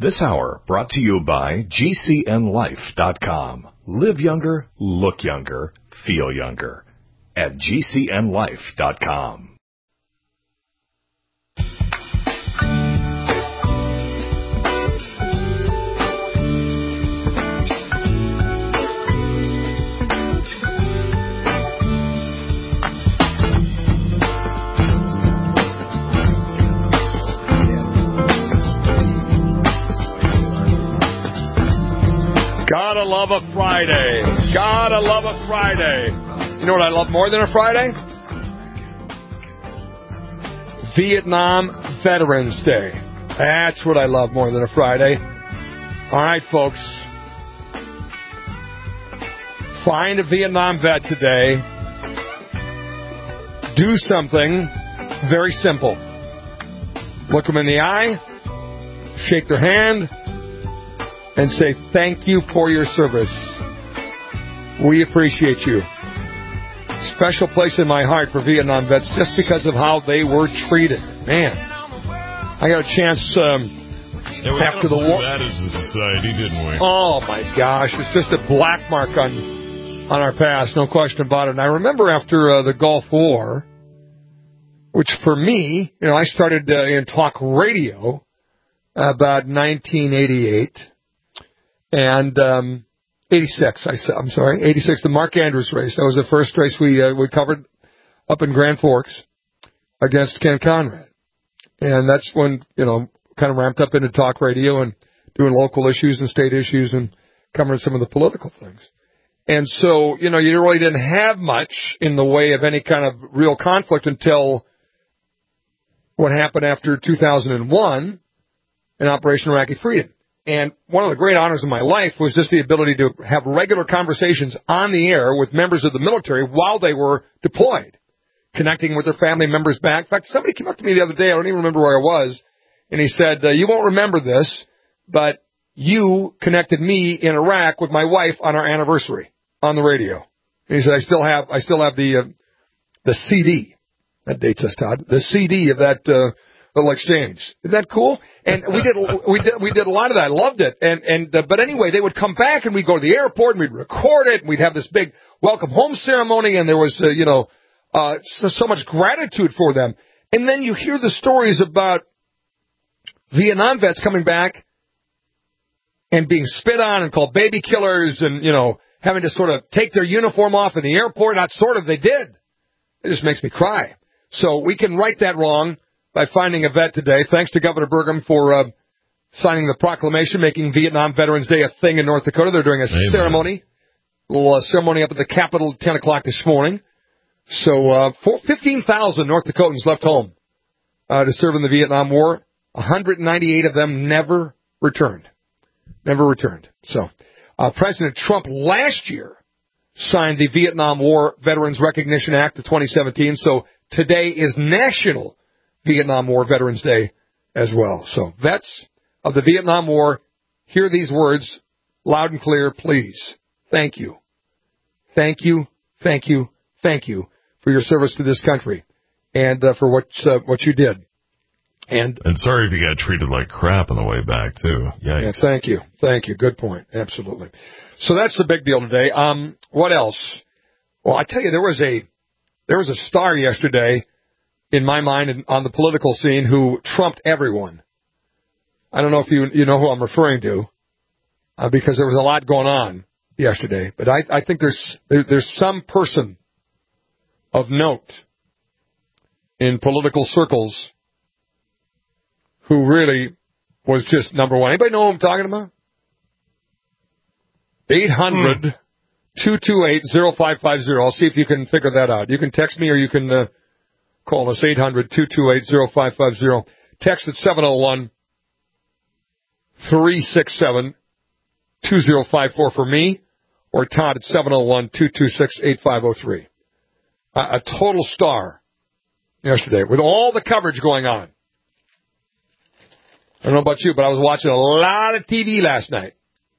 This hour brought to you by GCNLife.com. Live younger, look younger, feel younger at GCNLife.com. Gotta love a Friday. Gotta love a Friday. You know what I love more than a Friday? Vietnam Veterans Day. That's what I love more than a Friday. All right, folks. Find a Vietnam vet today. Do something very simple. Look them in the eye. Shake their hand. And say thank you for your service. We appreciate you. Special place in my heart for Vietnam vets just because of how they were treated. Man, I got a chance after the war. That is a society, didn't we? Oh my gosh, it's just a black mark on our past, no question about it. And I remember after the Gulf War, which for me, I started in talk radio about 1988. And 86, 86, the Mark Andrews race. That was the first race we covered up in Grand Forks against Ken Conrad. And that's when, kind of ramped up into talk radio and doing local issues and state issues and covering some of the political things. And so, you really didn't have much in the way of any kind of real conflict until what happened after 2001 in Operation Iraqi Freedom. And one of the great honors of my life was just the ability to have regular conversations on the air with members of the military while they were deployed, connecting with their family members back. In fact, somebody came up to me the other day, I don't even remember where I was, and he said, you won't remember this, but you connected me in Iraq with my wife on our anniversary on the radio. And he said, I still have the CD. That dates us, Todd. The CD of that little exchange. Isn't that cool? And we did a lot of that. I loved it. But anyway, they would come back and we'd go to the airport and we'd record it and we'd have this big welcome home ceremony and there was so much gratitude for them. And then you hear the stories about Vietnam vets coming back and being spit on and called baby killers and having to sort of take their uniform off in the airport. Not sort of, they did. It just makes me cry. So we can right that wrong by finding a vet today. Thanks to Governor Burgum for signing the proclamation, making Vietnam Veterans Day a thing in North Dakota. They're doing a ceremony, a little ceremony up at the Capitol at 10 o'clock this morning. So 15,000 North Dakotans left home to serve in the Vietnam War. 198 of them never returned. Never returned. So President Trump last year signed the Vietnam War Veterans Recognition Act of 2017. So today is National Vietnam War Veterans Day as well. So vets of the Vietnam War, hear these words loud and clear, please. Thank you. Thank you, thank you, thank you for your service to this country and for what you did. And sorry if you got treated like crap on the way back, too. Yikes. Yeah, thank you. Thank you. Good point. Absolutely. So that's the big deal today. What else? Well, I tell you, there was a star yesterday in my mind and on the political scene who trumped everyone. I don't know if you know who I'm referring to, because there was a lot going on yesterday. But I think there's some person of note in political circles who really was just number one. Anybody know who I'm talking about? 800-228-0550. I'll see if you can figure that out. You can text me or you can call us, 800-228-0550. Text at 701-367-2054 for me, or Todd at 701-226-8503. A total star yesterday with all the coverage going on. I don't know about you, but I was watching a lot of TV last night.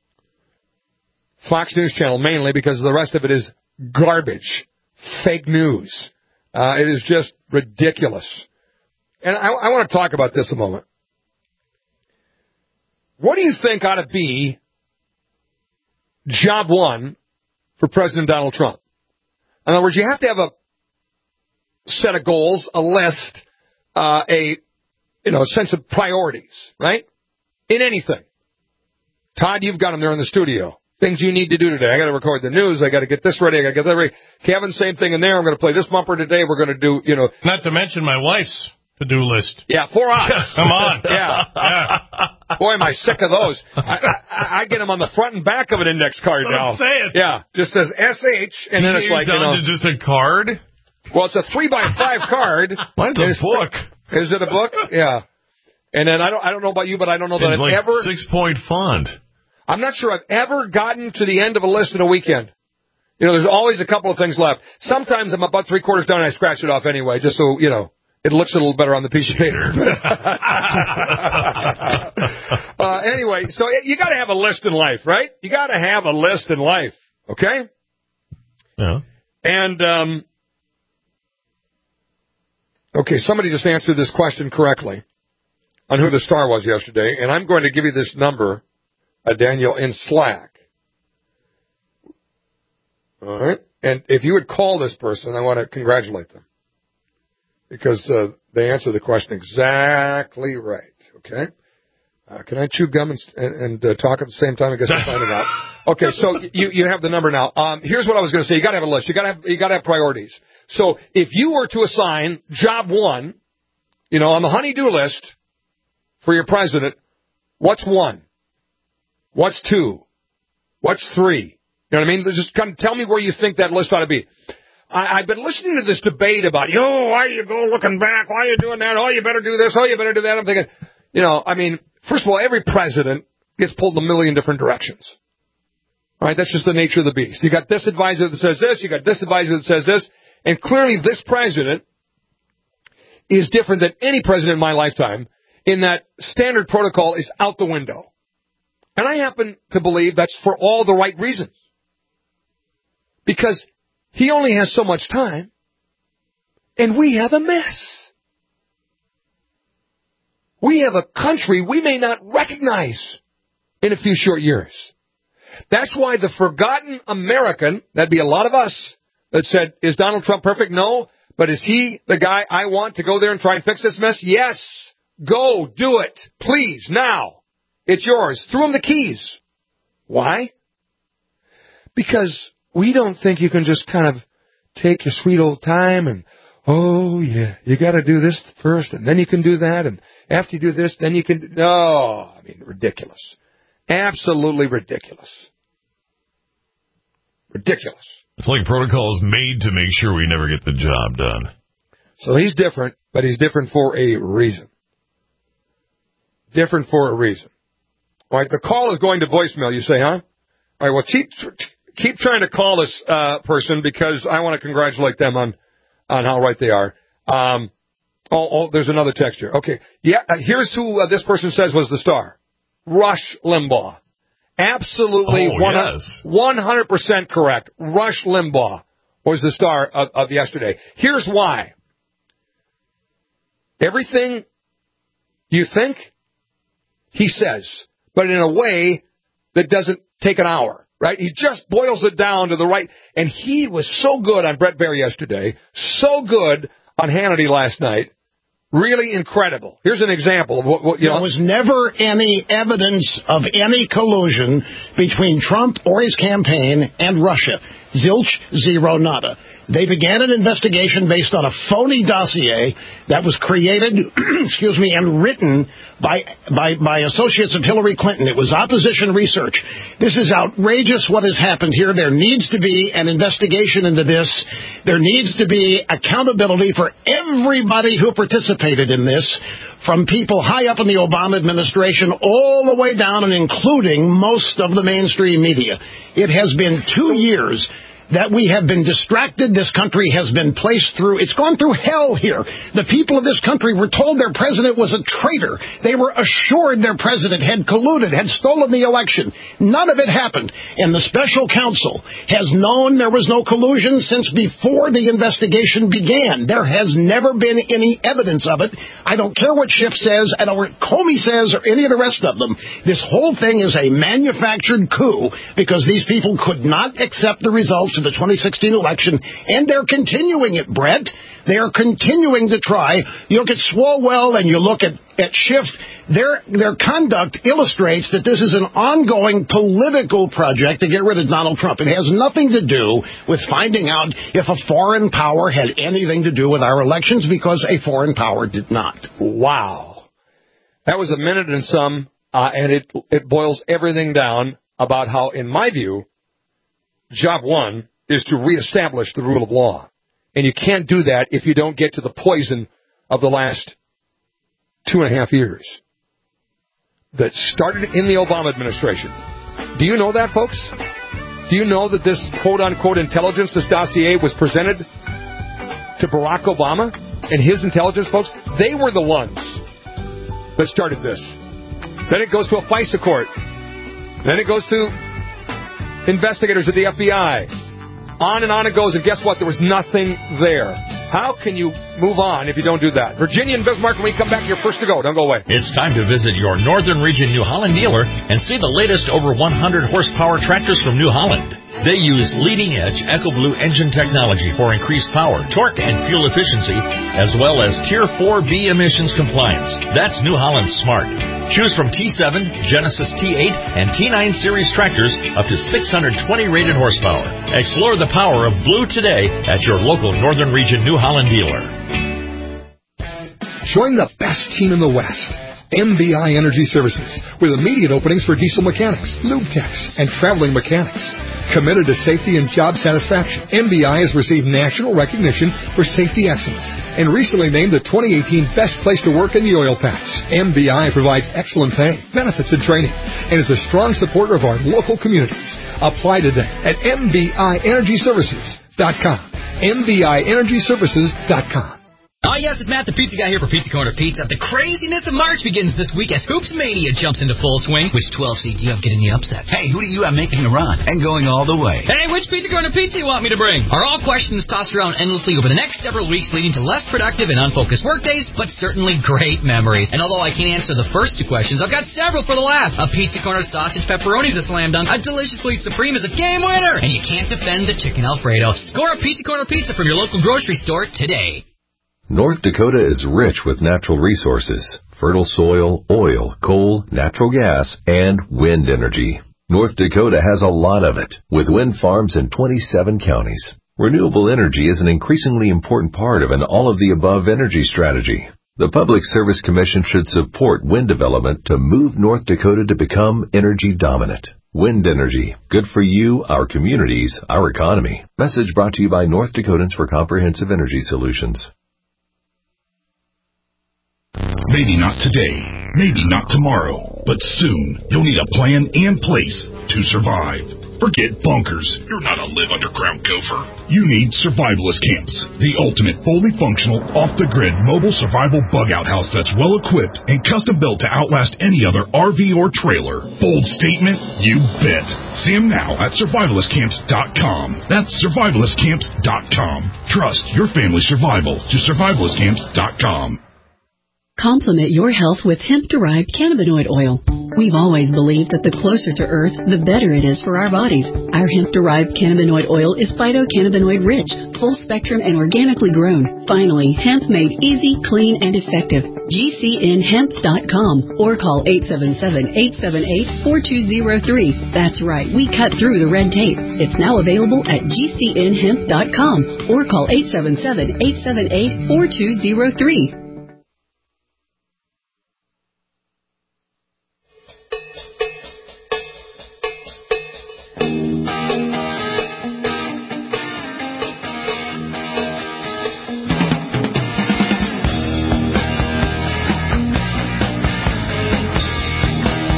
Fox News Channel mainly because the rest of it is garbage, fake news. It is just ridiculous. And I want to talk about this a moment. What do you think ought to be job one for President Donald Trump? In other words, you have to have a set of goals, a list, a sense of priorities, right? In anything. Todd, you've got them there in the studio. Things you need to do today. I got to record the news. I got to get this ready. I got to get that ready. Kevin, same thing in there. I'm going to play this bumper today. We're going to do, Not to mention my wife's to-do list. Yeah, 4 hours. Come on. Yeah. Boy, am I sick of those. I get them on the front and back of an index card now. I'm saying. Yeah, just says SH, and then it's like, just a card? Well, it's a 3x5 card. Mine's a book. Is it a book? Yeah. And then I don't know about you, but I don't know that I've like ever 6-point font. I'm not sure I've ever gotten to the end of a list in a weekend. There's always a couple of things left. Sometimes I'm about 3/4 done and I scratch it off anyway, just so, it looks a little better on the piece of paper. Anyway, so you got to have a list in life, right? You got to have a list in life, okay? Yeah. And, okay, somebody just answered this question correctly on who the star was yesterday, and I'm going to give you this number, Daniel, in Slack. All right? And if you would call this person, I want to congratulate them. Because they answered the question exactly right, okay? Can I chew gum and talk at the same time? I guess I'm finding out. Okay, so you have the number now. Here's what I was going to say. You got to have a list. You got to have priorities. So if you were to assign job one, on the honey-do list for your president, what's 1? What's 2? What's 3? You know what I mean? Just kind of tell me where you think that list ought to be. I've been listening to this debate about, why you go looking back? Why are you doing that? Oh, you better do this. Oh, you better do that. I'm thinking, first of all, every president gets pulled in a million different directions. All right, that's just the nature of the beast. You got this advisor that says this. You got this advisor that says this. And clearly this president is different than any president in my lifetime in that standard protocol is out the window. And I happen to believe that's for all the right reasons. Because he only has so much time, and we have a mess. We have a country we may not recognize in a few short years. That's why the forgotten American, that'd be a lot of us, that said, is Donald Trump perfect? No. But is he the guy I want to go there and try and fix this mess? Yes. Go. Do it. Please. Now. It's yours. Throw him the keys. Why? Because we don't think you can just kind of take your sweet old time and, you got to do this first, and then you can do that, and after you do this, then you can... No. Ridiculous. Absolutely ridiculous. Ridiculous. It's like protocol is made to make sure we never get the job done. So he's different, but he's different for a reason. Different for a reason. All right, the call is going to voicemail, you say, huh? All right, well, keep trying to call this person because I want to congratulate them on how right they are. There's another text here. Okay, yeah, here's who this person says was the star. Rush Limbaugh. Absolutely 100% correct. Rush Limbaugh was the star of yesterday. Here's why. Everything you think, he says, but in a way that doesn't take an hour, right? He just boils it down to the right. And he was so good on Brett Baer yesterday, so good on Hannity last night. Really incredible. Here's an example of what There was never any evidence of any collusion between Trump or his campaign and Russia. Zilch, zero, nada. They began an investigation based on a phony dossier that was created, and written by associates of Hillary Clinton. It was opposition research. This is outrageous what has happened here. There needs to be an investigation into this. There needs to be accountability for everybody who participated in this, from people high up in the Obama administration all the way down and including most of the mainstream media. It has been 2 years. that we have been distracted. This country has been placed through, it's gone through hell here. The people of this country were told their president was a traitor. They were assured their president had colluded, had stolen the election. None of it happened. And the special counsel has known there was no collusion since before the investigation began. There has never been any evidence of it. I don't care what Schiff says, I don't care what Comey says, or any of the rest of them. This whole thing is a manufactured coup because these people could not accept the results of the 2016 election, and they're continuing it, Brett. They are continuing to try. You look at Swalwell and you look at Schiff, their conduct illustrates that this is an ongoing political project to get rid of Donald Trump. It has nothing to do with finding out if a foreign power had anything to do with our elections, because a foreign power did not. Wow. That was a minute and some, and it boils everything down about how, in my view, job one is to reestablish the rule of law. And you can't do that if you don't get to the poison of the last 2.5 years that started in the Obama administration. Do you know that, folks? Do you know that this quote-unquote intelligence, this dossier, was presented to Barack Obama and his intelligence folks? They were the ones that started this. Then it goes to a FISA court. Then it goes to investigators at the FBI. On and on it goes, and guess what? There was nothing there. How can you move on if you don't do that? Virginia and Bismarck, when we come back, you're first to go. Don't go away. It's time to visit your Northern Region New Holland dealer and see the latest over 100 horsepower tractors from New Holland. They use leading-edge EcoBlue engine technology for increased power, torque, and fuel efficiency, as well as Tier 4B emissions compliance. That's New Holland Smart. Choose from T7, Genesis T8, and T9 series tractors up to 620 rated horsepower. Explore the power of blue today at your local Northern Region New Holland dealer. Join the best team in the West. MBI Energy Services, with immediate openings for diesel mechanics, lube techs, and traveling mechanics. Committed to safety and job satisfaction, MBI has received national recognition for safety excellence and recently named the 2018 Best Place to Work in the Oil Patch. MBI provides excellent pay, benefits, and training, and is a strong supporter of our local communities. Apply today at MBIEnergyServices.com. MBIEnergyServices.com. Oh, yes, it's Matt, the pizza guy here for Pizza Corner Pizza. The craziness of March begins this week as Hoops Mania jumps into full swing. Which 12 seed do you have getting the upset? Hey, who do you have making a run and going all the way? Hey, which Pizza Corner Pizza you want me to bring? Are all questions tossed around endlessly over the next several weeks, leading to less productive and unfocused workdays, but certainly great memories. And although I can't answer the first two questions, I've got several for the last. A Pizza Corner sausage pepperoni is a slam dunk. A Deliciously Supreme is a game winner. And you can't defend the chicken Alfredo. Score a Pizza Corner Pizza from your local grocery store today. North Dakota is rich with natural resources, fertile soil, oil, coal, natural gas, and wind energy. North Dakota has a lot of it, with wind farms in 27 counties. Renewable energy is an increasingly important part of an all-of-the-above energy strategy. The Public Service Commission should support wind development to move North Dakota to become energy dominant. Wind energy. Good for you, our communities, our economy. Message brought to you by North Dakotans for Comprehensive Energy Solutions. Maybe not today, maybe not tomorrow, but soon you'll need a plan and place to survive. Forget bunkers. You're not a live underground gopher. You need Survivalist Camps, the ultimate fully functional, off-the-grid mobile survival bug-out house that's well-equipped and custom-built to outlast any other RV or trailer. Bold statement? You bet. See them now at survivalistcamps.com. That's survivalistcamps.com. Trust your family's survival to survivalistcamps.com. Complement your health with hemp-derived cannabinoid oil. We've always believed that the closer to Earth, the better it is for our bodies. Our hemp-derived cannabinoid oil is phytocannabinoid-rich, full-spectrum, and organically grown. Finally, hemp made easy, clean, and effective. GCNhemp.com or call 877-878-4203. That's right, we cut through the red tape. It's now available at GCNhemp.com or call 877-878-4203.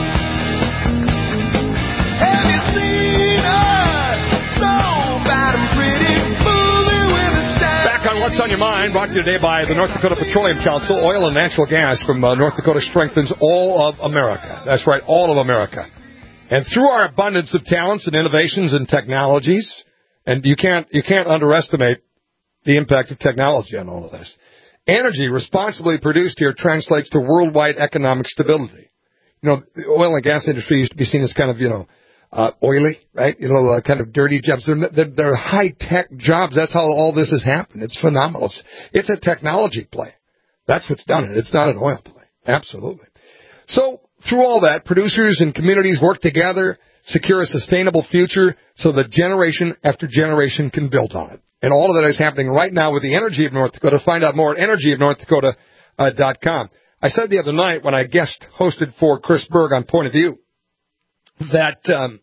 Have you seen us? So bad and What's on Your Mind, brought to you today by the North Dakota Petroleum Council. Oil and natural gas from North Dakota strengthens all of America. That's right, all of America. And through our abundance of talents and innovations and technologies, and you can't underestimate the impact of technology on all of this. Energy responsibly produced here translates to worldwide economic stability. You know, the oil and gas industry used to be seen as kind of, oily, right? Kind of dirty jobs. They're high-tech jobs. That's how all this has happened. It's phenomenal. It's a technology play. That's what's done it. It's not an oil play. Absolutely. So through all that, producers and communities work together, secure a sustainable future so that generation after generation can build on it. And all of that is happening right now with the Energy of North Dakota. Find out more at energyofnorthdakota.com. I said the other night when I guest hosted for Chris Berg on Point of View that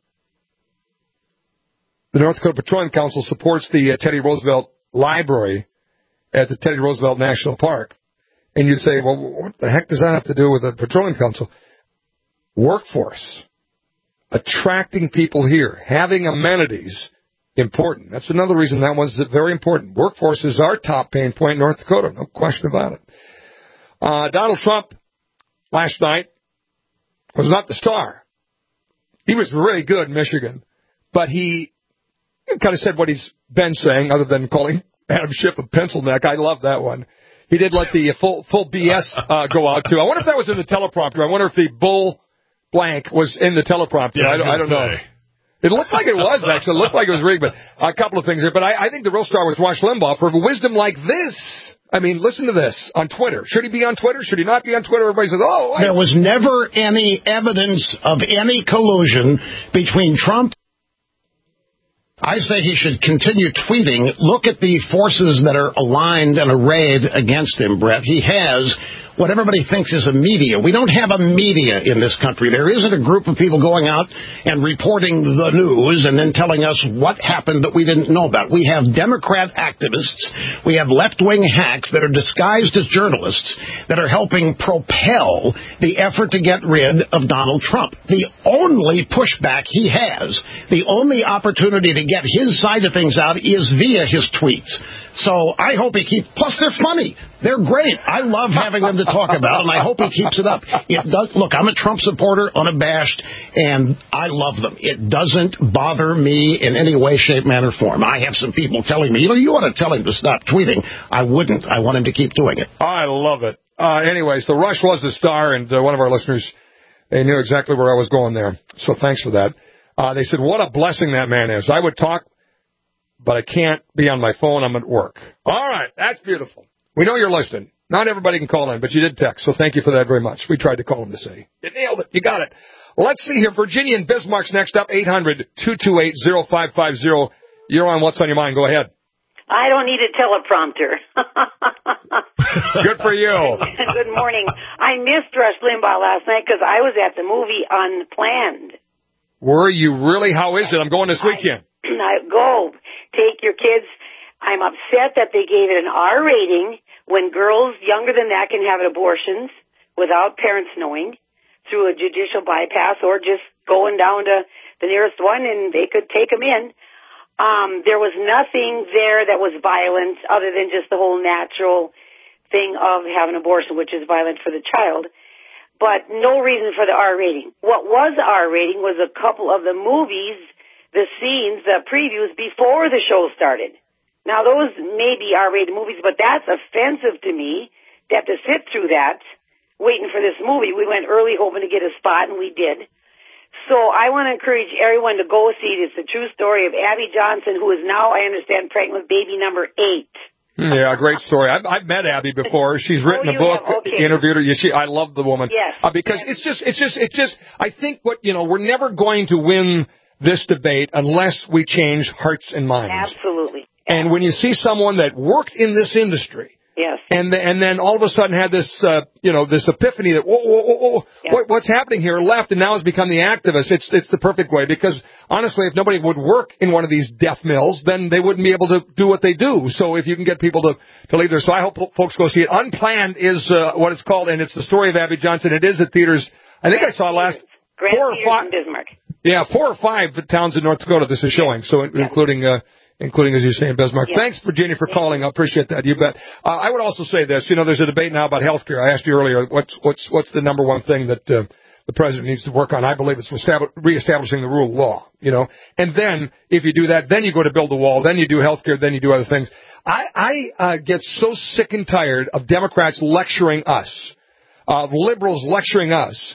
the North Dakota Petroleum Council supports the Teddy Roosevelt Library at the Teddy Roosevelt National Park. And you'd say, well, what the heck does that have to do with the Petroleum Council? Workforce. Attracting people here. Having amenities. Important. That's another reason that was very important. Workforce is our top pain point in North Dakota. No question about it. Donald Trump last night was not the star. He was really good in Michigan. But he kind of said what he's been saying, other than calling Adam Schiff a pencil neck. I love that one. He did let the full BS go out, too. I wonder if that was in the teleprompter. I wonder if the bull blank was in the teleprompter. Yeah, I don't know. It looked like it was, actually. It looked like it was rigged, but a couple of things here. But I think the real star was Rush Limbaugh for wisdom like this. I mean, listen to this on Twitter. Should he be on Twitter? Should he not be on Twitter? Everybody says, There was never any evidence of any collusion between Trump. I say he should continue tweeting. Look at the forces that are aligned and arrayed against him, Brett. He has what everybody thinks is a media. We don't have a media in this country. There isn't a group of people going out and reporting the news and then telling us what happened that we didn't know about. We have Democrat activists. We have left-wing hacks that are disguised as journalists that are helping propel the effort to get rid of Donald Trump. The only pushback he has, the only opportunity to get his side of things out is via his tweets. So I hope he keeps... Plus, they're funny. They're great. I love having them to talk about, and I hope he keeps it up. It does. Look, I'm a Trump supporter, unabashed, and I love them. It doesn't bother me in any way, shape, manner, form. I have some people telling me, you ought to tell him to stop tweeting. I wouldn't. I want him to keep doing it. I love it. Anyway, so Rush was the star, and one of our listeners, they knew exactly where I was going there. So thanks for that. They said, what a blessing that man is. I would talk, but I can't be on my phone. I'm at work. All right, that's beautiful. We know you're listening. Not everybody can call in, but you did text, so thank you for that very much. We tried to call him to say, you nailed it. You got it. Let's see here. Virginia and Bismarck's next up, 800-228-0550. You're on What's on Your Mind. Go ahead. I don't need a teleprompter. Good for you. Good morning. I missed Rush Limbaugh last night because I was at the movie Unplanned. Were you really? How is it? I'm going this weekend. Go. Take your kids. I'm upset that they gave it an R rating when girls younger than that can have abortions without parents knowing through a judicial bypass or just going down to the nearest one and they could take them in. There was nothing there that was violent other than just the whole natural thing of having an abortion, which is violent for the child, but no reason for the R rating. What was R rating was a couple of the movies, the scenes, the previews before the show started. Now, those may be R-rated movies, but that's offensive to me to have to sit through that waiting for this movie. We went early hoping to get a spot, and we did. So I want to encourage everyone to go see it. It's the true story of Abby Johnson, who is now, I understand, pregnant with baby number 8. Yeah, great story. I've met Abby before. She's written a book, interviewed her. I love the woman. Yes. Because it's just, I think we're never going to win this debate unless we change hearts and minds. Absolutely. And when you see someone that worked in this industry, yes, and then all of a sudden had this, this epiphany that yes, what's happening here left, and now has become the activist. It's the perfect way because honestly, if nobody would work in one of these death mills, then they wouldn't be able to do what they do. So if you can get people to leave there, so I hope folks go see it. Unplanned is what it's called, and it's the story of Abby Johnson. It is at theaters. I think I saw last 4 or 5. Bismarck. Yeah, 4 or 5 towns in North Dakota. This is showing, so including. including, as you say, in Bismarck. Yes. Thanks, Virginia, for calling. I appreciate that. You bet. I would also say this. There's a debate now about health care. I asked you earlier, what's the number one thing that the president needs to work on? I believe it's reestablishing the rule of law, And then, if you do that, then you go to build the wall, then you do health care, then you do other things. I get so sick and tired of Democrats lecturing us, liberals lecturing us,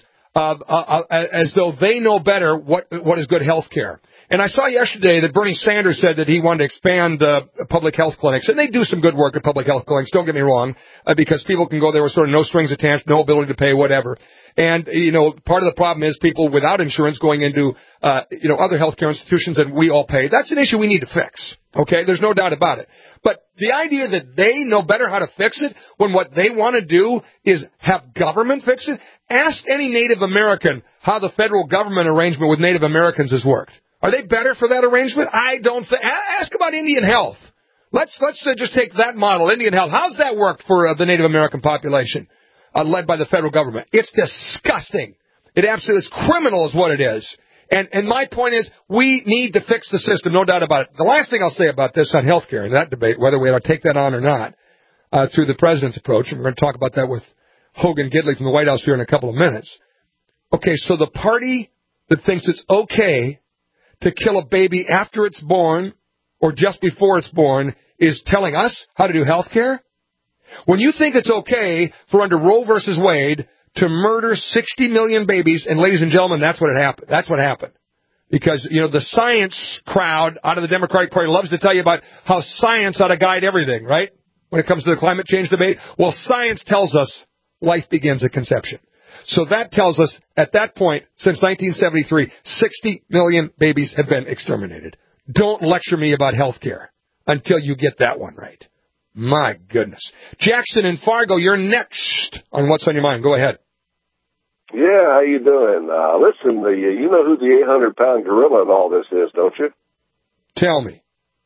as though they know better what is good health care. And I saw yesterday that Bernie Sanders said that he wanted to expand public health clinics, and they do some good work at public health clinics, don't get me wrong, because people can go there with sort of no strings attached, no ability to pay, whatever. And, part of the problem is people without insurance going into, other healthcare institutions and we all pay. That's an issue we need to fix. Okay? There's no doubt about it. But the idea that they know better how to fix it when what they want to do is have government fix it, ask any Native American how the federal government arrangement with Native Americans has worked. Are they better for that arrangement? I don't think. Ask about Indian health. Let's just take that model, Indian health. How's that worked for the Native American population? Led by the federal government. It's disgusting. It's criminal is what it is. And my point is, we need to fix the system, no doubt about it. The last thing I'll say about this on health care, in that debate, whether we ought to take that on or not, through the president's approach, and we're going to talk about that with Hogan Gidley from the White House here in a couple of minutes. Okay, so the party that thinks it's okay to kill a baby after it's born or just before it's born is telling us how to do health care? When you think it's okay for under Roe versus Wade to murder 60 million babies, and ladies and gentlemen, that's what happened. That's what happened. Because, the science crowd out of the Democratic Party loves to tell you about how science ought to guide everything, right? When it comes to the climate change debate. Well, science tells us life begins at conception. So that tells us, at that point, since 1973, 60 million babies have been exterminated. Don't lecture me about health care until you get that one right. My goodness. Jackson in Fargo, you're next on What's on Your Mind. Go ahead. Yeah, how you doing? Listen, you know who the 800-pound gorilla in all this is, don't you? Tell me.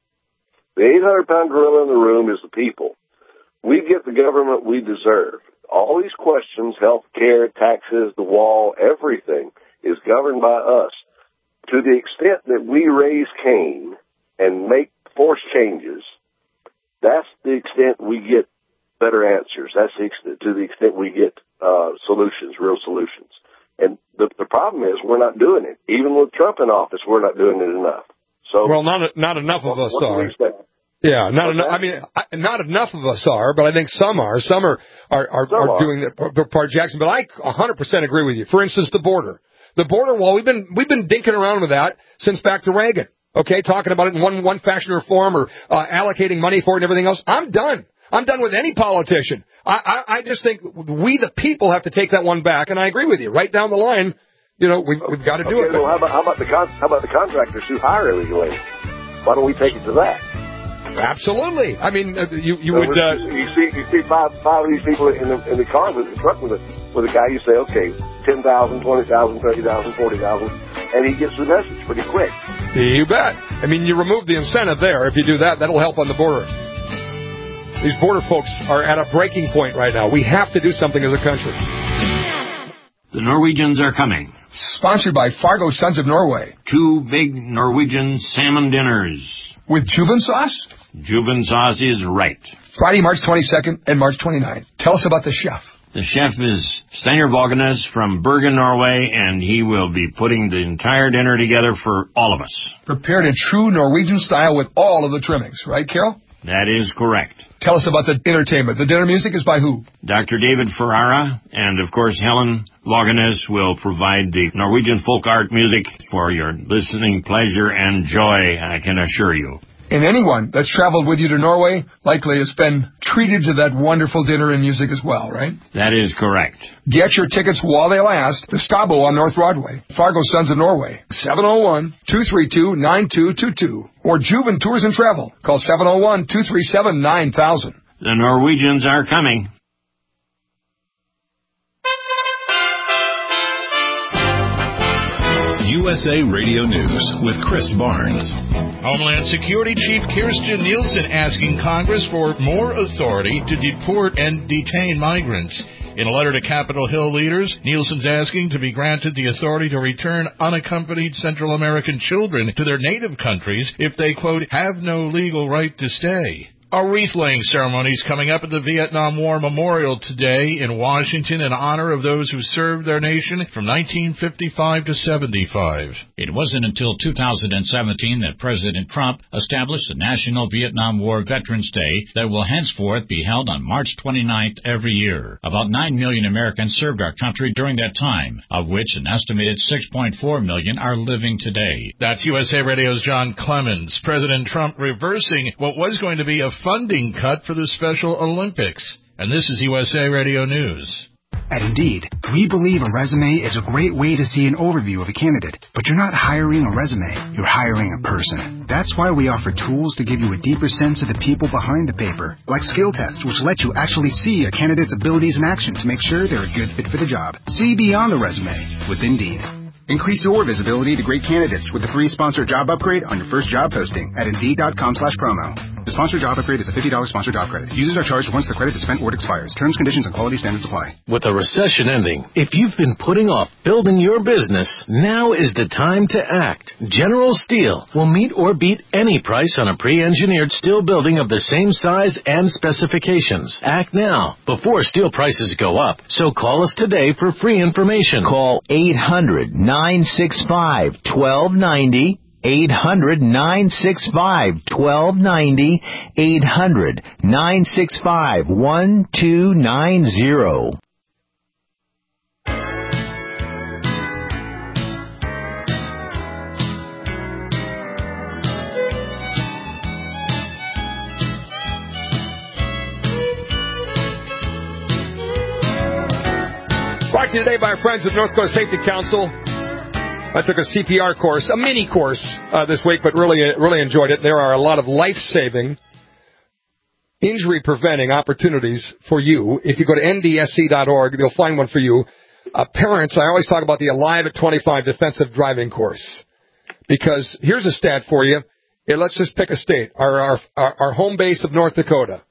The 800-pound gorilla in the room is the people. We get the government we deserve. All these questions, health care, taxes, the wall, everything is governed by us. To the extent that we raise Cain and make force changes, that's the extent we get better answers. That's to the extent we get solutions, real solutions. And the problem is we're not doing it. Even with Trump in office, we're not doing it enough. So, well, not enough of us are. Yeah, not enough. I mean, not enough of us are, but I think some are. Some are doing the part, Jackson. But I 100% agree with you. For instance, the border. The border wall. We've been dinking around with that since back to Reagan. Okay, talking about it in one fashion or form, or allocating money for it and everything else. I'm done. I'm done with any politician. I just think we, the people, have to take that one back. And I agree with you. Right down the line, we've got to do it. Well, how about the contractors who hire illegally? Why don't we take it to that? Absolutely. I mean, you would. You see five of these people in the car with the truck with a guy. You say, okay, 10,000, 20,000, 30,000, 40,000, and he gets the message pretty quick. You bet. I mean, you remove the incentive there. If you do that, that'll help on the border. These border folks are at a breaking point right now. We have to do something as a country. The Norwegians are coming. Sponsored by Fargo Sons of Norway. 2 big Norwegian salmon dinners. With Juben sauce? Juben sauce is right. Friday, March 22nd and March 29th. Tell us about the chef. The chef is Steinar Vågenes from Bergen, Norway, and he will be putting the entire dinner together for all of us. Prepared in true Norwegian style with all of the trimmings, right, Carol? That is correct. Tell us about the entertainment. The dinner music is by who? Dr. David Ferrara, and of course Helen Vågenes will provide the Norwegian folk art music for your listening pleasure and joy, I can assure you. And anyone that's traveled with you to Norway likely has been treated to that wonderful dinner and music as well, right? That is correct. Get your tickets while they last. The Stabo on North Broadway. Fargo Sons of Norway. 701-232-9222. Or Juben Tours and Travel. Call 701-237-9000. The Norwegians are coming. USA Radio News with Chris Barnes. Homeland Security Chief Kirstjen Nielsen asking Congress for more authority to deport and detain migrants. In a letter to Capitol Hill leaders, Nielsen's asking to be granted the authority to return unaccompanied Central American children to their native countries if they, quote, have no legal right to stay. A wreath-laying ceremony is coming up at the Vietnam War Memorial today in Washington in honor of those who served their nation from 1955 to 75. It wasn't until 2017 that President Trump established the National Vietnam War Veterans Day that will henceforth be held on March 29th every year. About 9 million Americans served our country during that time, of which an estimated 6.4 million are living today. That's USA Radio's John Clemens. President Trump reversing what was going to be a funding cut for the Special Olympics. And this is USA Radio News. At Indeed, we believe a resume is a great way to see an overview of a candidate, but you're not hiring a resume, you're hiring a person. That's why we offer tools to give you a deeper sense of the people behind the paper, like Skill Test, which lets you actually see a candidate's abilities in action to make sure they're a good fit for the job. See beyond the resume with Indeed. Increase your visibility to great candidates with a free sponsored job upgrade on your first job posting at Indeed.com/promo. The sponsored job upgrade is a $50 sponsored job credit. Users are charged once the credit is spent or it expires. Terms, conditions, and quality standards apply. With a recession ending, if you've been putting off building your business, now is the time to act. General Steel will meet or beat any price on a pre-engineered steel building of the same size and specifications. Act now, before steel prices go up. So call us today for free information. Call 800-965-1290. 800-965-1290, 800-965-1290. Brought to you today by our friends at North Coast Safety Council. I took a CPR course, a mini course this week, but really enjoyed it. There are a lot of life-saving, injury-preventing opportunities for you. If you go to ndsc.org, you'll find one for you. Parents, I always talk about the Alive at 25 defensive driving course. Because here's a stat for you. Let's just pick a state. Our home base of North Dakota.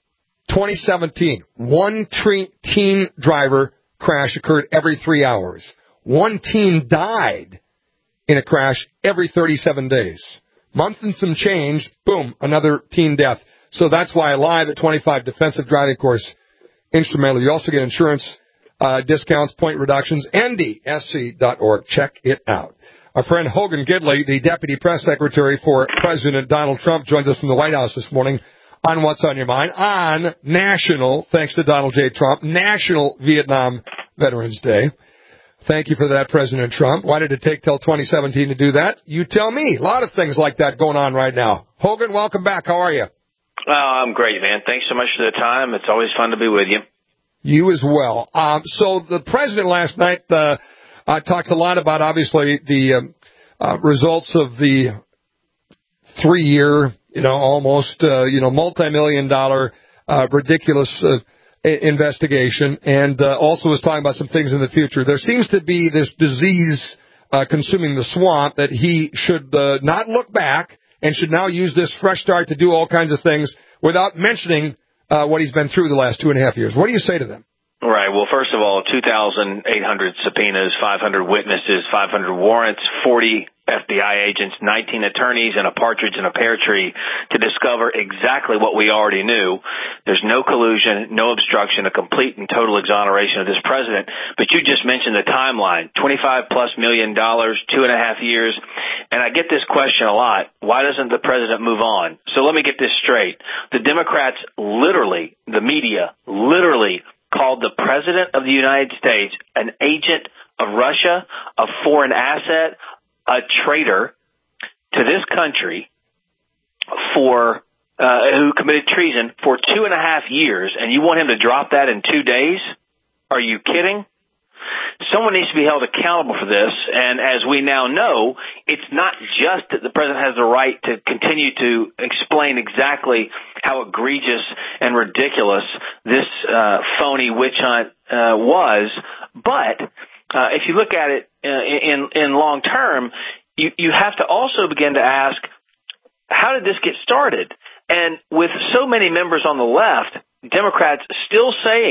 2017, one teen driver crash occurred every 3 hours. One teen died in a crash every 37 days. Month and some change, boom, another teen death. So that's why Alive at 25 defensive driving course, instrumental. You also get insurance discounts, point reductions, ndsc.org. Check it out. Our friend Hogan Gidley, the Deputy Press Secretary for President Donald Trump, joins us from the White House this morning on What's on Your Mind on National, thanks to Donald J. Trump, National Vietnam Veterans Day. Thank you for that, President Trump. Why did it take till 2017 to do that? You tell me. A lot of things like that going on right now. Hogan, welcome back. How are you? I'm great, man. Thanks so much for the time. It's always fun to be with you. You as well. So the president last night talked a lot about, obviously, the results of the 3-year, almost, multi-million-dollar ridiculous investigation, and also was talking about some things in the future. There seems to be this disease consuming the swamp that he should not look back and should now use this fresh start to do all kinds of things without mentioning what he's been through the last 2.5 years. What do you say to them? Right. Well, first of all, 2,800 subpoenas, 500 witnesses, 500 warrants, 40 FBI agents, 19 attorneys, and a partridge in a pear tree to discover exactly what we already knew. There's no collusion, no obstruction, a complete and total exoneration of this president. But you just mentioned the timeline, $25+ million, 2.5 years. And I get this question a lot. Why doesn't the president move on? So let me get this straight. The Democrats literally, the media literally called the president of the United States an agent of Russia, a foreign asset, a traitor to this country for who committed treason for 2.5 years, and you want him to drop that in 2 days? Are you kidding? Someone needs to be held accountable for this, and as we now know, it's not just that the president has the right to continue to explain exactly how egregious and ridiculous this phony witch hunt was, but if you look at it in long term, you have to also begin to ask, how did this get started? And with so many members on the left, Democrats still saying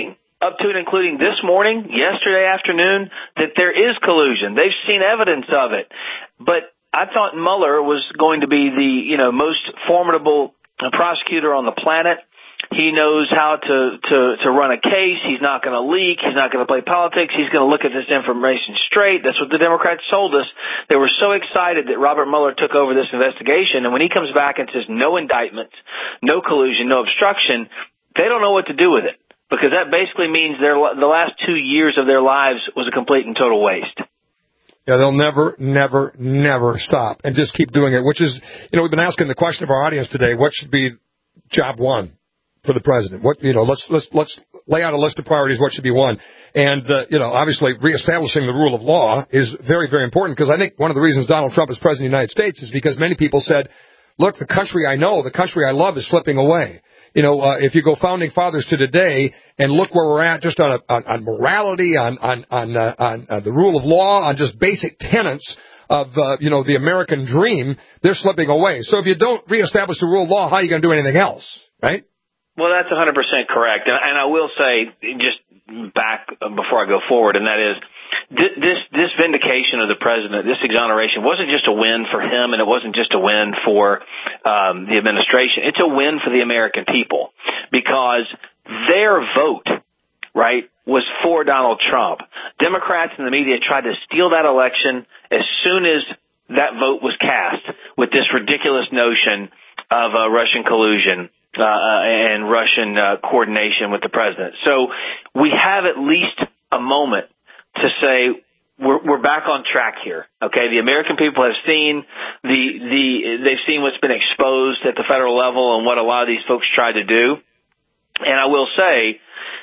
up to and including this morning, yesterday afternoon, that there is collusion. They've seen evidence of it. But I thought Mueller was going to be the, most formidable prosecutor on the planet. He knows how to run a case. He's not going to leak. He's not going to play politics. He's going to look at this information straight. That's what the Democrats told us. They were so excited that Robert Mueller took over this investigation. And when he comes back and says no indictments, no collusion, no obstruction, they don't know what to do with it, because that basically means the last 2 years of their lives was a complete and total waste. Yeah, they'll never stop and just keep doing it, which is, we've been asking the question of our audience today, what should be job one for the president? Let's lay out a list of priorities, what should be one. And, obviously reestablishing the rule of law is very, very important, because I think one of the reasons Donald Trump is president of the United States is because many people said, look, the country I know, the country I love is slipping away. If you go founding fathers to today and look where we're at just on morality, on the rule of law, on just basic tenets of, the American dream, they're slipping away. So if you don't reestablish the rule of law, how are you going to do anything else, right? Well, that's 100% correct. And I will say, just back before I go forward, and that is, this vindication of the president, this exoneration, wasn't just a win for him, and it wasn't just a win for the administration. It's a win for the American people, because their vote, right, was for Donald Trump. Democrats and the media tried to steal that election as soon as that vote was cast, with this ridiculous notion of Russian collusion and Russian coordination with the president. So we have at least a moment to say we're back on track here. Okay, the American people have seen they've seen what's been exposed at the federal level and what a lot of these folks tried to do. And I will say,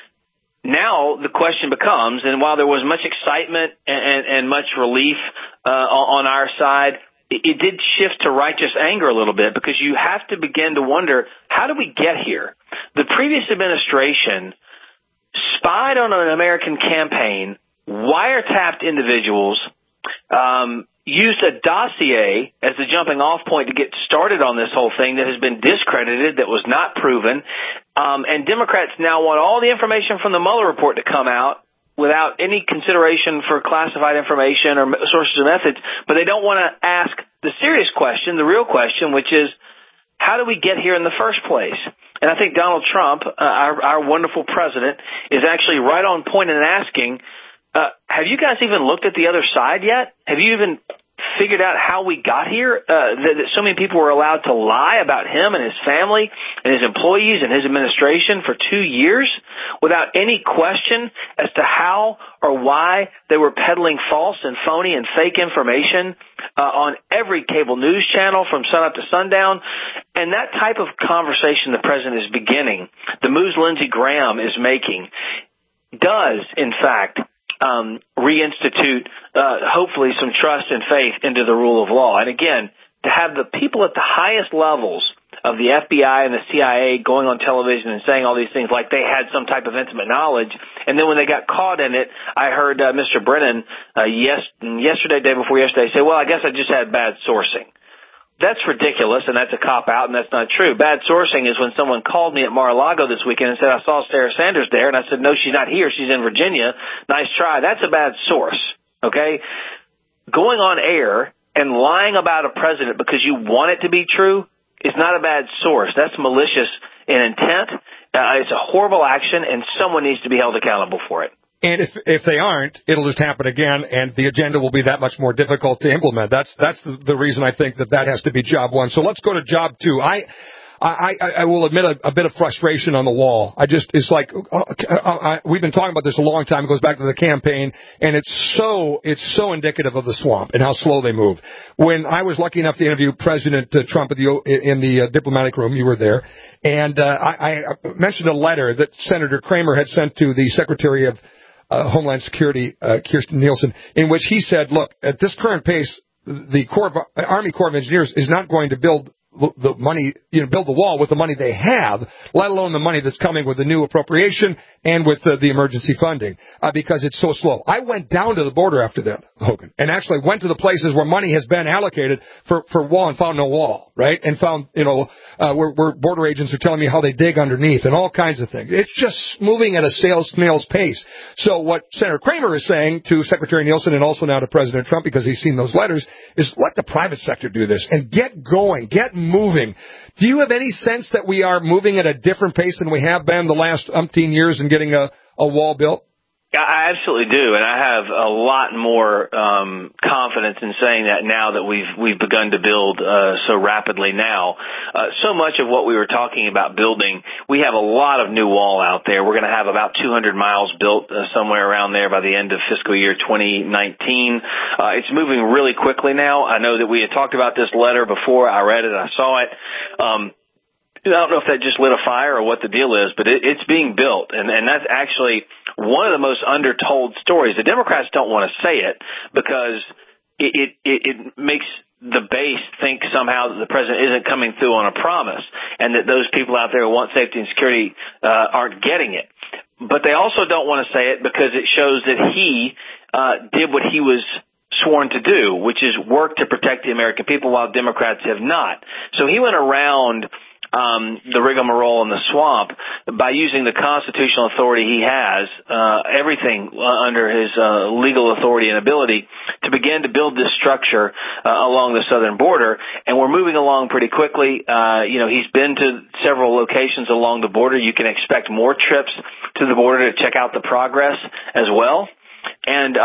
now the question becomes, and while there was much excitement and much relief on our side, it did shift to righteous anger a little bit, because you have to begin to wonder, how did we get here? The previous administration spied on an American campaign, wiretapped individuals, used a dossier as the jumping off point to get started on this whole thing that has been discredited, that was not proven. And Democrats now want all the information from the Mueller report to come out without any consideration for classified information or sources or methods, but they don't want to ask the serious question, the real question, which is, how do we get here in the first place? And I think Donald Trump, our wonderful president, is actually right on point in asking, have you guys even looked at the other side yet? Have you even figured out how we got here? That so many people were allowed to lie about him and his family and his employees and his administration for 2 years without any question as to how or why they were peddling false and phony and fake information on every cable news channel from sunup to sundown. And that type of conversation the president is beginning, the moves Lindsey Graham is making, does, in fact, reinstitute, hopefully, some trust and faith into the rule of law. And again, to have the people at the highest levels of the FBI and the CIA going on television and saying all these things like they had some type of intimate knowledge, and then when they got caught in it, I heard Mr. Brennan day before yesterday, say, well, I guess I just had bad sourcing. That's ridiculous, and that's a cop-out, and that's not true. Bad sourcing is when someone called me at Mar-a-Lago this weekend and said, I saw Sarah Sanders there, and I said, no, she's not here. She's in Virginia. Nice try. That's a bad source, okay? Going on air and lying about a president because you want it to be true is not a bad source. That's malicious in intent. It's a horrible action, and someone needs to be held accountable for it. And if they aren't, it'll just happen again, and the agenda will be that much more difficult to implement. That's the reason I think that has to be job one. So let's go to job two. I will admit a bit of frustration on the wall. It's like we've been talking about this a long time. It goes back to the campaign, and it's so indicative of the swamp and how slow they move. When I was lucky enough to interview President Trump in the diplomatic room, you were there, and I mentioned a letter that Senator Kramer had sent to the Secretary of Homeland Security, Kirstjen Nielsen, in which he said, look, at this current pace, the Army Corps of Engineers is not going to build the money, build the wall with the money they have, let alone the money that's coming with the new appropriation and with the emergency funding, because it's so slow. I went down to the border after that, Hogan, and actually went to the places where money has been allocated for wall and found no wall, right? And found, where border agents are telling me how they dig underneath and all kinds of things. It's just moving at a snail's pace. So what Senator Kramer is saying to Secretary Nielsen and also now to President Trump, because he's seen those letters, is let the private sector do this and get going, get moving. Do you have any sense that we are moving at a different pace than we have been the last umpteen years in getting a wall built? I absolutely do, and I have a lot more confidence in saying that now that we've begun to build so rapidly now. So much of what we were talking about building, we have a lot of new wall out there. We're going to have about 200 miles built somewhere around there by the end of fiscal year 2019. It's moving really quickly now. I know that we had talked about this letter before. I read it. I saw it. I don't know if that just lit a fire or what the deal is, but it's being built, and that's actually one of the most undertold stories. The Democrats don't want to say it because it makes the base think somehow that the president isn't coming through on a promise, and that those people out there who want safety and security aren't getting it. But they also don't want to say it because it shows that he did what he was sworn to do, which is work to protect the American people, while Democrats have not. So he went around the rigmarole in the swamp by using the constitutional authority he has, everything under his legal authority and ability to begin to build this structure along the southern border. And we're moving along pretty quickly. He's been to several locations along the border. You can expect more trips to the border to check out the progress as well. And,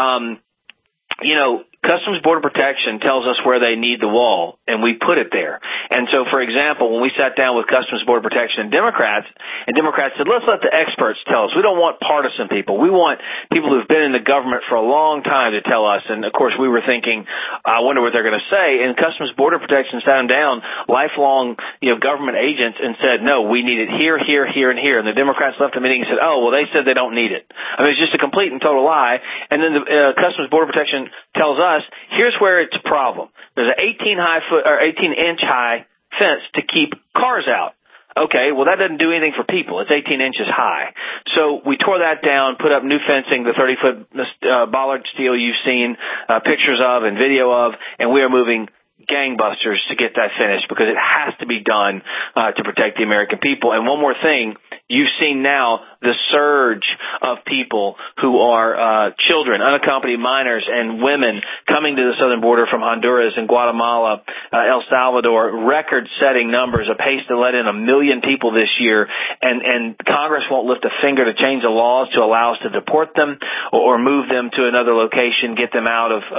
Customs Border Protection tells us where they need the wall, and we put it there. And so, for example, when we sat down with Customs Border Protection and Democrats said, let's let the experts tell us. We don't want partisan people. We want people who've been in the government for a long time to tell us. And, of course, we were thinking, I wonder what they're going to say. And Customs Border Protection sat them down, lifelong government agents, and said, no, we need it here, here, here, and here. And the Democrats left the meeting and said, oh, well, they said they don't need it. I mean, it's just a complete and total lie. And then the Customs Border Protection tells us, here's where it's a problem. There's an 18-inch high fence to keep cars out. Okay, well, that doesn't do anything for people. It's 18 inches high. So we tore that down, put up new fencing, the 30-foot bollard steel you've seen pictures of and video of, and we are moving gangbusters to get that finished because it has to be done to protect the American people. And one more thing, you've seen now the surge of people who are children, unaccompanied minors, and women coming to the southern border from Honduras and Guatemala, El Salvador, record-setting numbers, a pace to let in 1 million people this year, and Congress won't lift a finger to change the laws to allow us to deport them or move them to another location, get them out of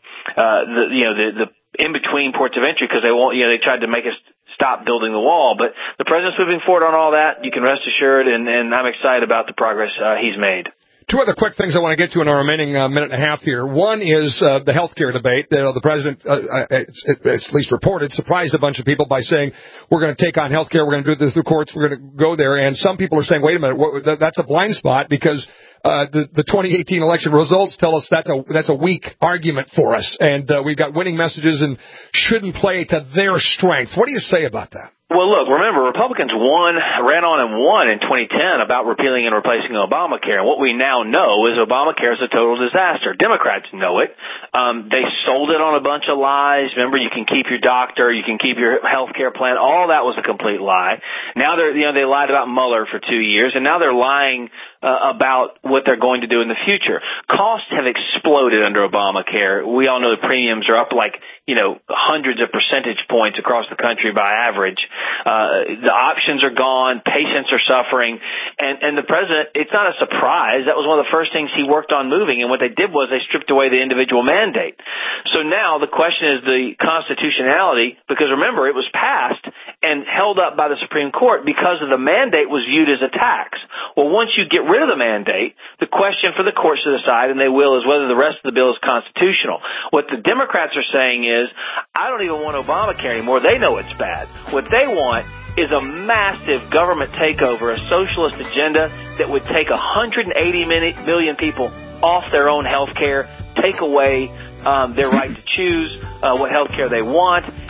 the in between ports of entry because they won't. They tried to make us stop building the wall, but the president's moving forward on all that. You can rest assured, and I'm excited about the progress he's made. Two other quick things I want to get to in our remaining minute and a half here. One is the health care debate. The president, at least reported, surprised a bunch of people by saying, we're going to take on health care, we're going to do this through courts, we're going to go there. And some people are saying, wait a minute, that's a blind spot because the 2018 election results tell us that's a weak argument for us. And we've got winning messages and shouldn't play to their strength. What do you say about that? Well, look, remember, Republicans ran on and won in 2010 about repealing and replacing Obamacare. And what we now know is Obamacare is a total disaster. Democrats know it. They sold it on a bunch of lies. Remember, you can keep your doctor, you can keep your health care plan. All that was a complete lie. Now they lied about Mueller for 2 years, and now they're lying about what they're going to do in the future. Costs have exploded under Obamacare. We all know the premiums are up hundreds of percentage points across the country by average. The options are gone. Patients are suffering. And the president, it's not a surprise. That was one of the first things he worked on moving. And what they did was they stripped away the individual mandate. So now the question is the constitutionality, because remember, it was passed and held up by the Supreme Court because of the mandate was viewed as a tax. Well, once you get rid of the mandate, the question for the courts to decide, and they will, is whether the rest of the bill is constitutional. What the Democrats are saying is, I don't even want Obamacare anymore. They know it's bad. What they want is a massive government takeover, a socialist agenda that would take 180 million people off their own health care, take away their right to choose what health care they want,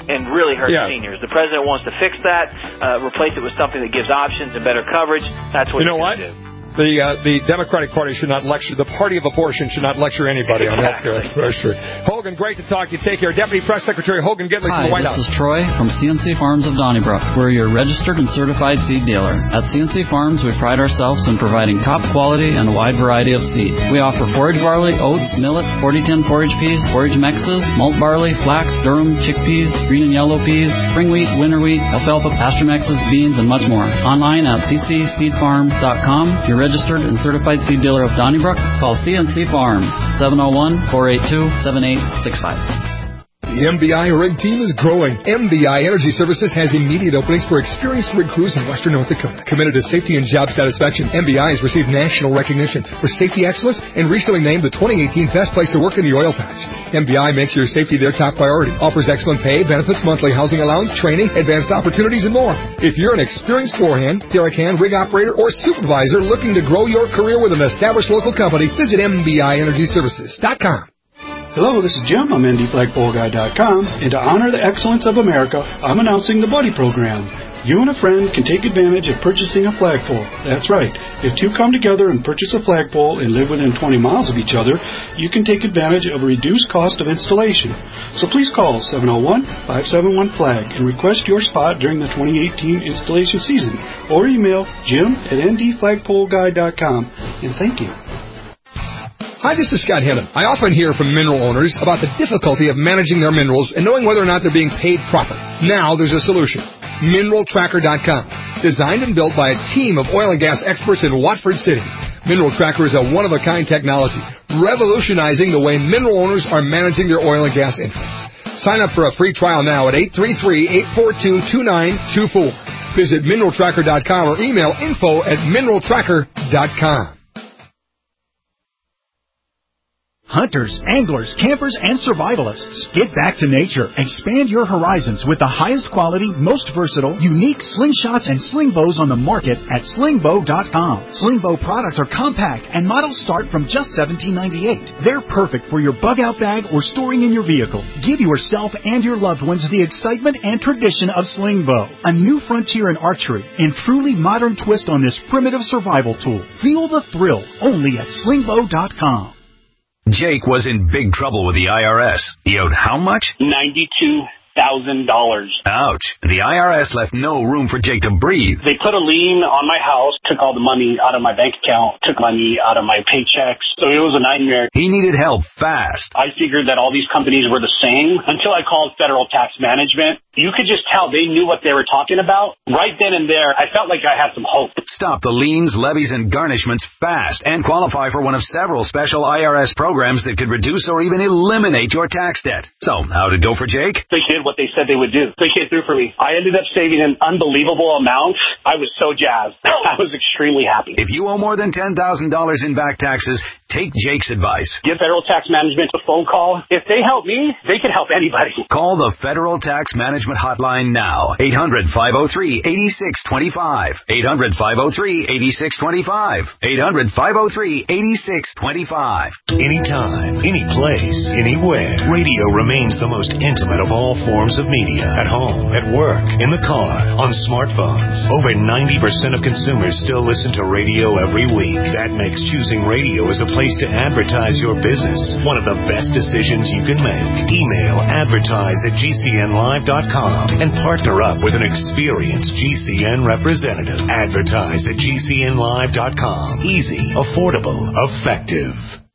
and really hurts Yeah. seniors. The president wants to fix that, replace it with something that gives options and better coverage. That's what you know what? do. The Democratic Party should not lecture. The party of abortion should not lecture anybody on health care. That's true. Hogan, great to talk to you. Take care. Deputy Press Secretary Hogan Gitley from the White House. This is Troy from CNC Farms of Donnybrook. We're your registered and certified seed dealer. At CNC Farms, we pride ourselves in providing top quality and a wide variety of seed. We offer forage barley, oats, millet, 4010 forage peas, forage mixes, malt barley, flax, durum, chickpeas, green and yellow peas, spring wheat, winter wheat, alfalfa, pasture mixes, beans, and much more. Online at ccseedfarm.com. Your registered and certified seed dealer of Donnybrook. Call CNC Farms, 701-482-7865. The MBI rig team is growing. MBI Energy Services has immediate openings for experienced rig crews in western North Dakota. Committed to safety and job satisfaction, MBI has received national recognition for safety excellence and recently named the 2018 Best Place to Work in the Oil Patch. MBI makes your safety their top priority. Offers excellent pay, benefits, monthly housing allowance, training, advanced opportunities, and more. If you're an experienced forehand, derrick hand, rig operator, or supervisor looking to grow your career with an established local company, visit MBIEnergyServices.com. Hello, this is Jim. I'm NDFlagpoleGuy.com, and to honor the excellence of America, I'm announcing the Buddy Program. You and a friend can take advantage of purchasing a flagpole. That's right. If two come together and purchase a flagpole and live within 20 miles of each other, you can take advantage of a reduced cost of installation. So please call 701-571-FLAG and request your spot during the 2018 installation season, or email jim@ndflagpoleguy.com. And thank you. Hi, this is Scott Hennon. I often hear from mineral owners about the difficulty of managing their minerals and knowing whether or not they're being paid proper. Now there's a solution. MineralTracker.com. Designed and built by a team of oil and gas experts in Watford City. Mineral Tracker is a one-of-a-kind technology, revolutionizing the way mineral owners are managing their oil and gas interests. Sign up for a free trial now at 833-842-2924. Visit MineralTracker.com or email info@MineralTracker.com. Hunters, anglers, campers, and survivalists. Get back to nature. Expand your horizons with the highest quality, most versatile, unique slingshots and sling bows on the market at slingbow.com. Slingbow products are compact and models start from just $17.98. They're perfect for your bug-out bag or storing in your vehicle. Give yourself and your loved ones the excitement and tradition of Slingbow, a new frontier in archery and truly modern twist on this primitive survival tool. Feel the thrill only at slingbow.com. Jake was in big trouble with the IRS. He owed how much? $92,000. Ouch. The IRS left no room for Jake to breathe. They put a lien on my house, took all the money out of my bank account, took money out of my paychecks. So it was a nightmare. He needed help fast. I figured that all these companies were the same until I called Federal Tax Management. You could just tell they knew what they were talking about. Right then and there, I felt like I had some hope. Stop the liens, levies, and garnishments fast and qualify for one of several special IRS programs that could reduce or even eliminate your tax debt. So, how'd it go for Jake? They did what they said they would do. They came through for me. I ended up saving an unbelievable amount. I was so jazzed. I was extremely happy. If you owe more than $10,000 in back taxes, take Jake's advice. Give Federal Tax Management a phone call. If they help me, they can help anybody. Call the Federal Tax Management hotline now. 800-503-8625. 800-503-8625. 800-503-8625. Anytime, any place, anywhere. Radio remains the most intimate of all forms of media. At home, at work, in the car, on smartphones. Over 90% of consumers still listen to radio every week. That makes choosing radio as a place to advertise your business one of the best decisions you can make. Email advertise@gcnlive.com and partner up with an experienced GCN representative. Advertise at GCNlive.com. Easy, affordable, effective.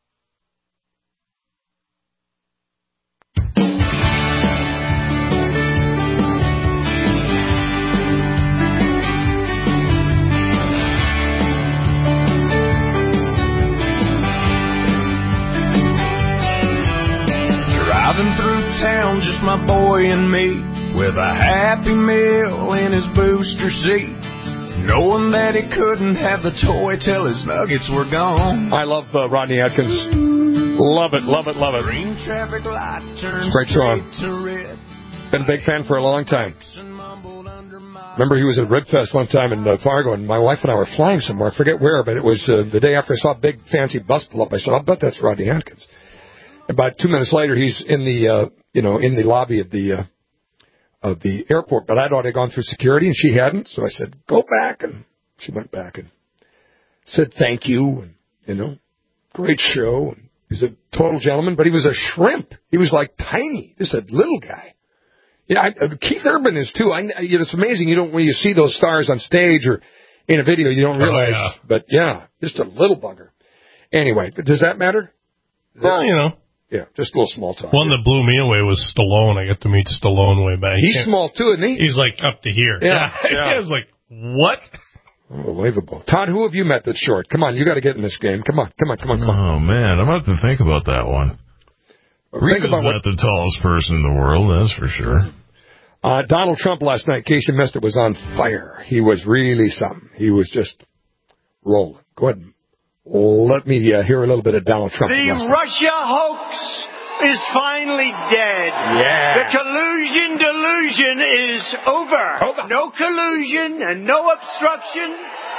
Driving through town, just my boy and me, with a Happy Meal in his booster seat, knowing that he couldn't have the toy till his nuggets were gone. I love Rodney Atkins. Love it, love it, love it. Green traffic light turns great song. to red. Been a big fan for a long time. Remember he was at Ribfest one time in Fargo, and my wife and I were flying somewhere. I forget where, but it was the day after I saw a big fancy bus pull up. I said, I'll bet that's Rodney Atkins. About 2 minutes later, he's in the in the lobby of the the airport, but I'd already gone through security, and she hadn't. So I said, "Go back," and she went back and said thank you, and great show. And he's a total gentleman, but he was a shrimp. He was like tiny, just a little guy. Yeah, Keith Urban is too. It's amazing. When you see those stars on stage or in a video, you don't realize. Oh, yeah. But yeah, just a little bugger. Anyway, does that matter? Well, Yeah, just a little small talk. One that blew me away was Stallone. I got to meet Stallone way back. He's small too, isn't he? He's like up to here. Yeah. I was like, what? Unbelievable. Todd, who have you met that's short? Come on, you got to get in this game. Come on. Oh, man, I'm going to have to think about that one. Rita's not the tallest person in the world, that's for sure. Donald Trump last night, in case you missed it, was on fire. He was really something. He was just rolling. Go ahead. Let me hear a little bit of Donald Trump. The Russia hoax is finally dead. Yeah. The collusion delusion is over. No collusion and no obstruction.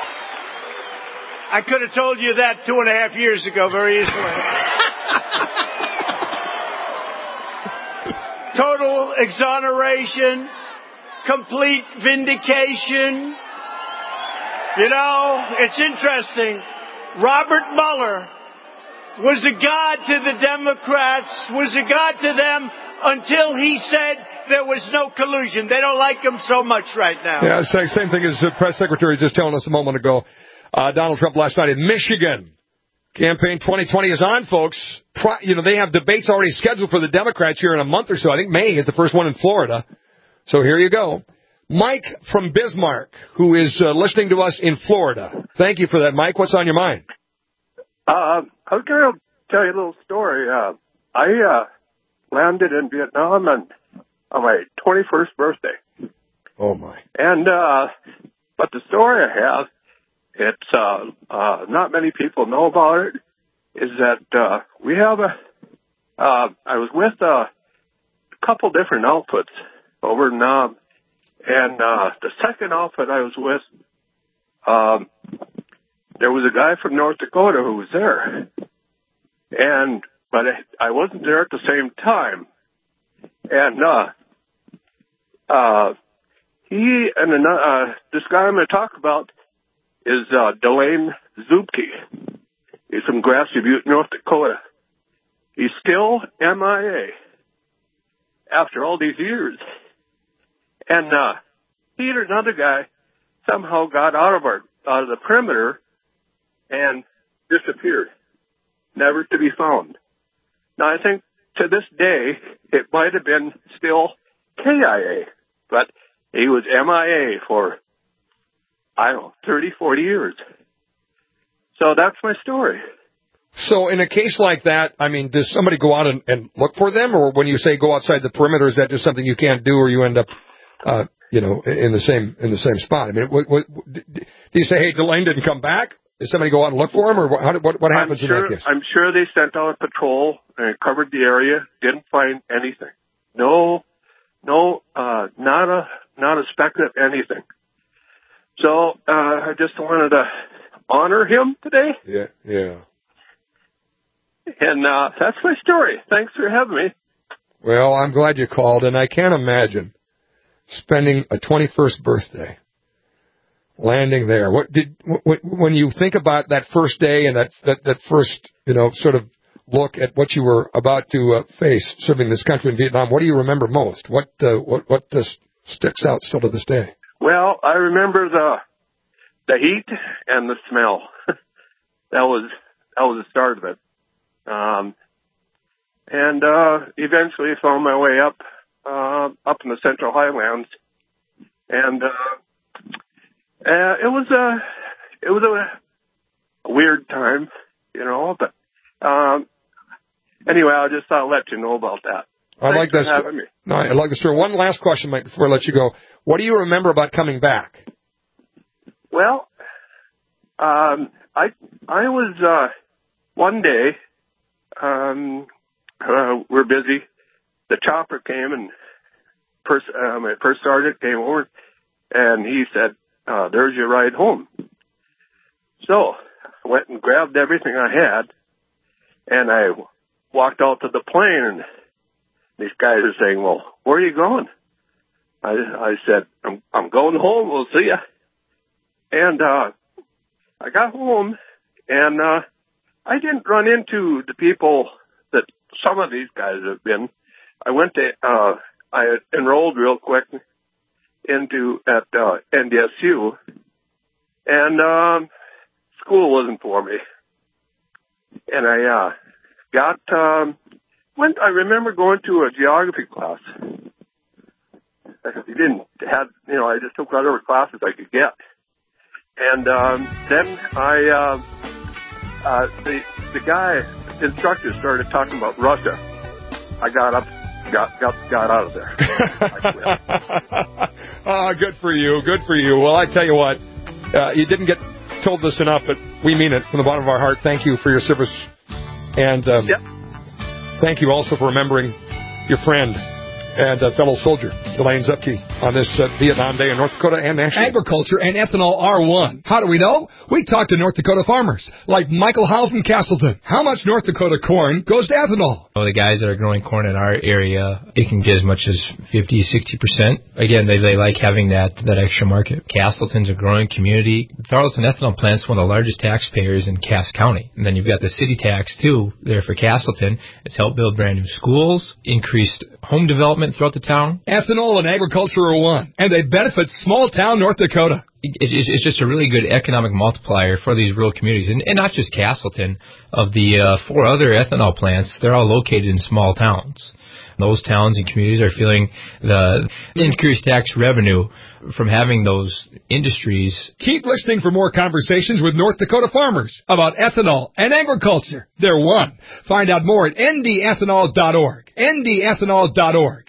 I could have told you that 2.5 years ago very easily. Total exoneration, complete vindication. It's interesting. Robert Mueller was a god to the Democrats, was a god to them until he said there was no collusion. They don't like him so much right now. Yeah, same thing as the press secretary just telling us a moment ago. Donald Trump last night in Michigan. Campaign 2020 is on, folks. They have debates already scheduled for the Democrats here in a month or so. I think May is the first one in Florida. So here you go. Mike from Bismarck, who is listening to us in Florida. Thank you for that, Mike. What's on your mind? I was going to tell you a little story. I landed in Vietnam on my 21st birthday. Oh, my. And but the story I have, it's not many people know about it, is that we have I was with a couple different outfits over in Nam. And the second outfit I was with, there was a guy from North Dakota who was there. But I wasn't there at the same time. And he and this guy I'm going to talk about is Delane Zupke. He's from Grassy Butte, North Dakota. He's still MIA after all these years. And he and another guy somehow got out of the perimeter and disappeared, never to be found. Now, I think to this day it might have been still KIA, but he was MIA for, 30, 40 years. So that's my story. So in a case like that, does somebody go out and look for them? Or when you say go outside the perimeter, is that just something you can't do, or you end up in the same spot? Do you say, hey, Delane didn't come back? Does somebody go out and look for him, or what happens in that case? I'm sure they sent out a patrol and covered the area, didn't find anything. No, not a speck of anything. So I just wanted to honor him today. Yeah. And that's my story. Thanks for having me. Well, I'm glad you called, and I can't imagine spending a 21st birthday landing there. When you think about that first day and that first, sort of look at what you were about to face serving this country in Vietnam, what do you remember most? What sticks out still to this day? Well, I remember the heat and the smell. that was the start of it. And eventually found my way up in the Central Highlands, and it was a weird time, But anyway, I just thought I'd let you know about that. I like this. No, I like the story. One last question, Mike, before I let you go. What do you remember about coming back? Well, I was one day. We're busy. The chopper came and my first sergeant came over and he said, there's your ride home. So I went and grabbed everything I had and I walked out to the plane, and these guys are saying, well, where are you going? I said, I'm going home. We'll see ya. And I got home, and I didn't run into the people that some of these guys have been. I went to I enrolled real quick at NDSU, and school wasn't for me. And I I remember going to a geography class. I just took whatever classes I could get. And then the instructor started talking about Russia. I got up, got out of there. Good for you. Good for you. Well, I tell you what, you didn't get told this enough, but we mean it from the bottom of our heart. Thank you for your service. And thank you also for remembering your friend and fellow soldier, Delane Zupke, on this Vietnam Day in North Dakota and nationally. Agriculture and ethanol are one. How do we know? We talked to North Dakota farmers, like Michael Howell from Castleton. How much North Dakota corn goes to ethanol? Well, the guys that are growing corn in our area, it can get as much as 50, 60%. Again, they like having that extra market. Castleton's a growing community. The Tarleton Ethanol Plant's one of the largest taxpayers in Cass County. And then you've got the city tax, too, there for Castleton. It's helped build brand new schools, increased home development throughout the town. Ethanol and agriculture are one, and they benefit small-town North Dakota. It's just a really good economic multiplier for these rural communities, and not just Castleton. Of the 4 other ethanol plants, they're all located in small towns. Those towns and communities are feeling the increased tax revenue from having those industries. Keep listening for more conversations with North Dakota farmers about ethanol and agriculture. They're one. Find out more at ndethanol.org. ndethanol.org.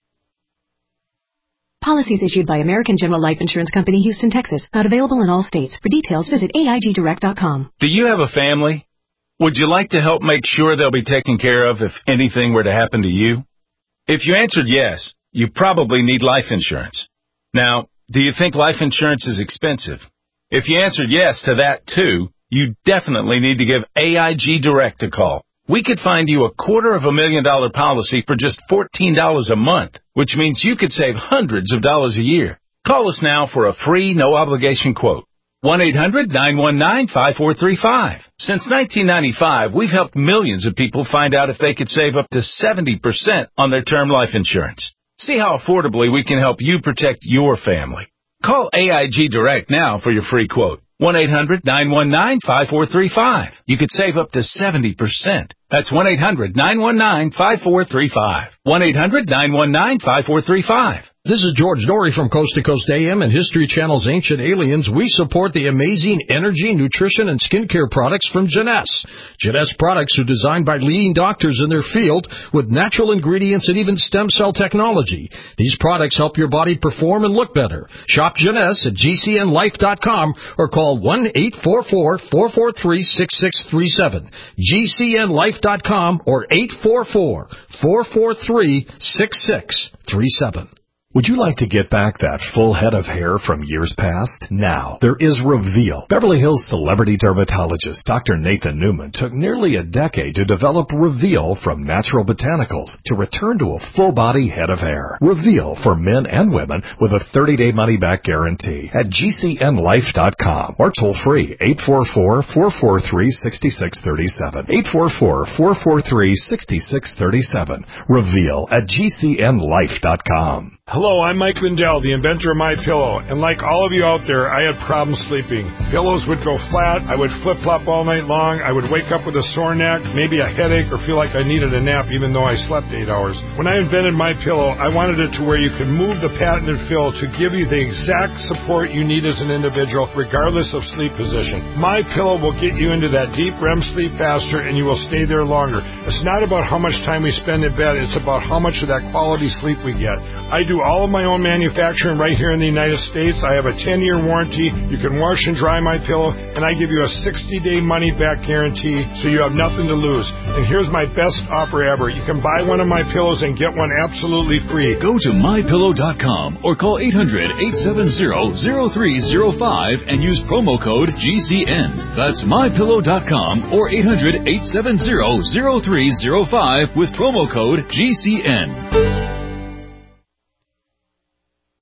Policies issued by American General Life Insurance Company, Houston, Texas. Not available in all states. For details, visit AIGdirect.com. Do you have a family? Would you like to help make sure they'll be taken care of if anything were to happen to you? If you answered yes, you probably need life insurance. Now, do you think life insurance is expensive? If you answered yes to that too, you definitely need to give AIG Direct a call. We could find you a $250,000 policy for just $14 a month, which means you could save hundreds of dollars a year. Call us now for a free, no-obligation quote. 1-800-919-5435. Since 1995, we've helped millions of people find out if they could save up to 70% on their term life insurance. See how affordably we can help you protect your family. Call AIG Direct now for your free quote. 1-800-919-5435. You could save up to 70%. That's 1-800-919-5435. 1-800-919-5435. This is George Norrie from Coast to Coast AM and History Channel's Ancient Aliens. We support the amazing energy, nutrition, and skincare products from Jeunesse. Jeunesse products are designed by leading doctors in their field with natural ingredients and even stem cell technology. These products help your body perform and look better. Shop Jeunesse at GCNlife.com or call 1-844-443-6637. GCNlife.com or 844-443-6637. Would you like to get back that full head of hair from years past? Now, there is Reveal. Beverly Hills celebrity dermatologist Dr. Nathan Newman took nearly a decade to develop Reveal from natural botanicals to return to a full-body head of hair. Reveal for men and women with a 30-day money-back guarantee at GCNlife.com or toll-free 844-443-6637. 844-443-6637. Reveal at GCNlife.com. Hello, I'm Mike Lindell, the inventor of MyPillow, and like all of you out there, I had problems sleeping. Pillows would go flat, I would flip-flop all night long, I would wake up with a sore neck, maybe a headache, or feel like I needed a nap even though I slept 8 hours. When I invented MyPillow, I wanted it to where you can move the patented fill to give you the exact support you need as an individual, regardless of sleep position. MyPillow will get you into that deep REM sleep faster, and you will stay there longer. It's not about how much time we spend in bed, it's about how much of that quality sleep we get. I do all of my own manufacturing right here in the United States. I have a 10-year warranty. You can wash and dry MyPillow, and I give you a 60-day money-back guarantee, so you have nothing to lose. And here's my best offer ever. You can buy one of my pillows and get one absolutely free. Go to MyPillow.com or call 800-870-0305 and use promo code GCN. That's MyPillow.com or 800-870-0305 with promo code GCN.